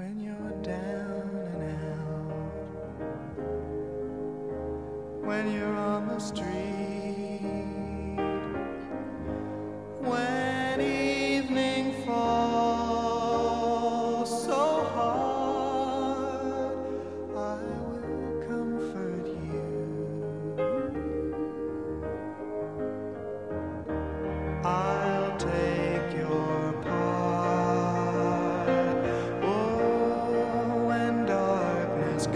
when you're down and out, when you're on the street, when evening falls so hard, I will comfort you. I'll take your part. Oh, when darkness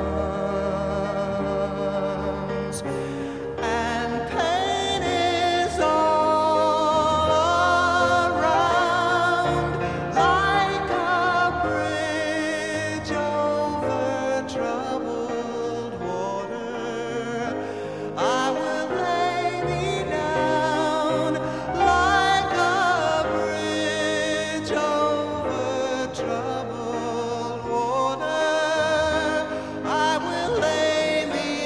comes and pain is all around, like a bridge over troubled water, I will lay me down like a bridge over troubled water. I will lay me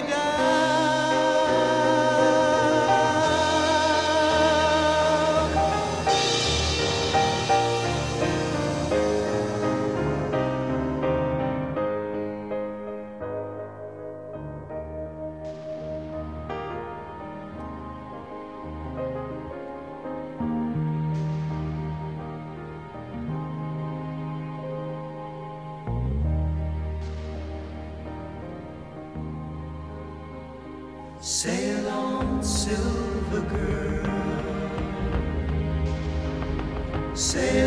Sail on, silver girl. Sail